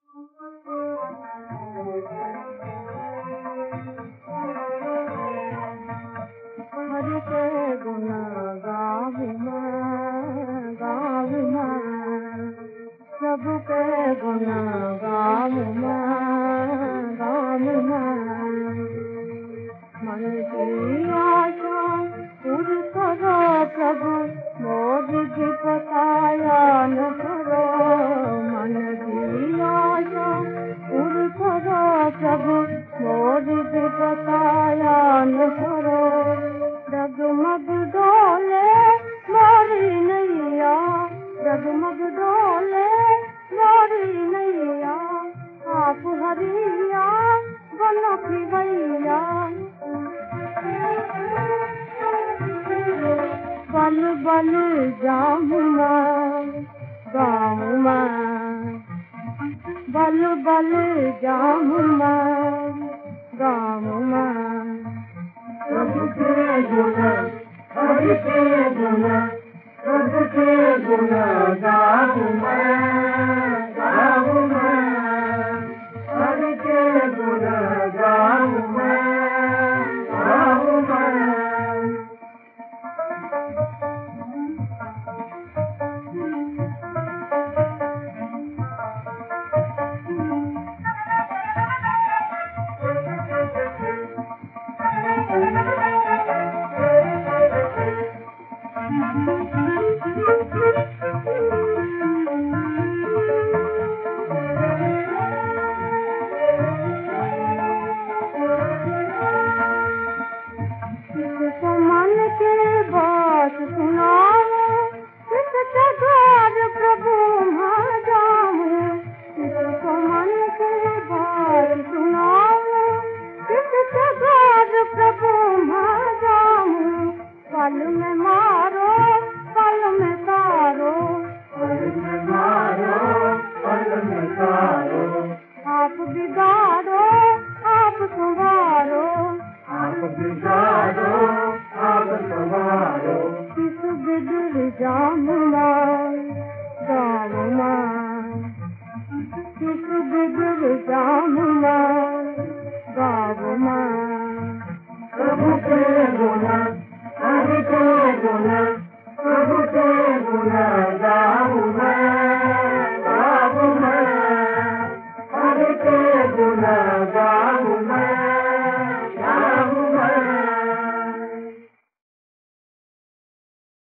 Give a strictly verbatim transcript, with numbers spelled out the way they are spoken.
हरि के गुण गाऊं मैं, गाऊं मैं, प्रभु के गुण गाऊं मैं, गाऊं मैं। मन की आशा पूरी करो प्रभु, मोर की पताया न करो। मन की आशा पूरी करो प्रभु, मोर की पताया न करो। डगमग डोले मोरी नैया, डगमग डोले मोरी नैया, आप हरिया बनो की भैया। बल बल जाऊं मैं, गाऊं मैं, बल बल जाऊं मैं, गाऊं मैं। प्रभु के गुण, हरि के गुण, प्रभु के गुण गाऊं मैं, गाऊं मैं। हरि के गुण गाऊं मैं, गाऊं मैं। किसको मन की बात सुनाऊं, किसके द्वार प्रभु वहाँ जाऊं। किसको मन की बात सुनाऊं, किसके द्वार प्रभु वहाँ जाऊं। पल में मारो, पल में तारो, पल में मारो, पल में तारो। आप बिगाड़ो, आप संवारो, आप बिगाड़ो, आप संवारो। किस बिगड़ जाऊं मैं, गाऊं मैं, किस बिगड़ जाऊं मैं, गाऊं मैं। प्रभु के गुण, हरि के गुण, प्रभु के गुण